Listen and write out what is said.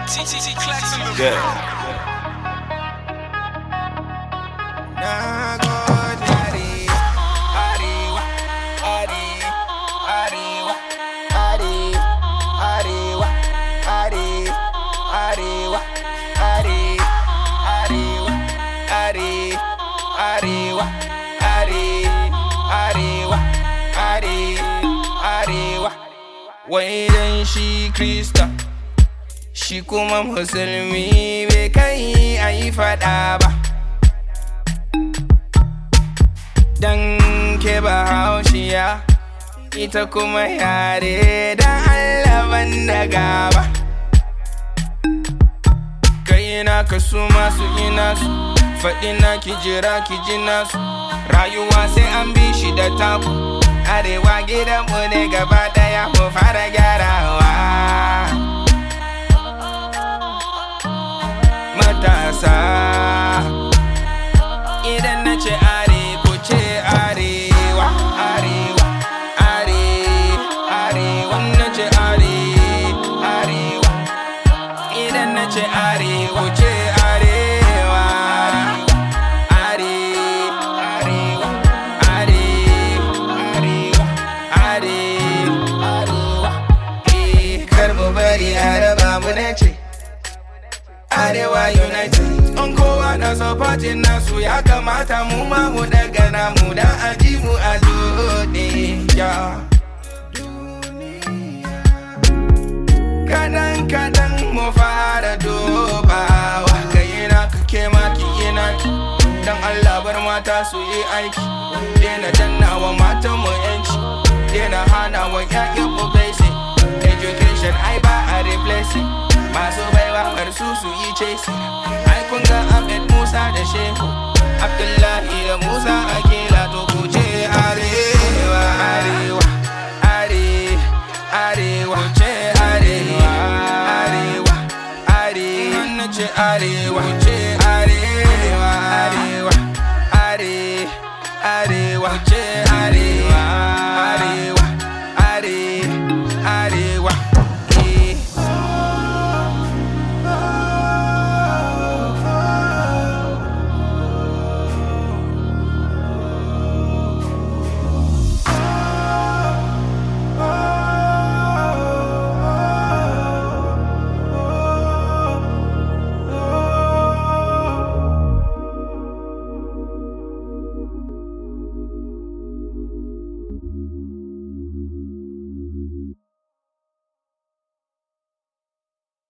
Yeah. Wai dan shi Krista, shi kuma musulmi bai kai a yi fada ba. Dan ke Bahaushiya, ita kuma yare da Allah banda gaba. Kai na ka su masu ina su, faɗi na ki jira ki ji nasu. Rayuwa sai an bi shi da taku. Arewa gidanmu ne gaba daya mu fara gyarawa. Matasa, idan na ce are ku ce arewa, arewa, arewa, na ce arewa, idan na ce arewa ku ce arewa. Arewa United, on kowa na supporting nasu ya kamata mu ma mu daga namu da aji mu a duniya. Kadan mu fara dubawa, kai na kake maki ina ki. Dan Allah bar mata su yi aiki, dena danna wa matan mu yanci, dena hana wa ƴaƴan mu basic education ai ba a replacing. Masu baiwa bar su yi chasing. Ai kun ga Ahmed Musa da Shehu Abdullahi da Musa Akila, to ku ce arewa, arewa, arewa, ku ce arewa, arewa, na ce arewa.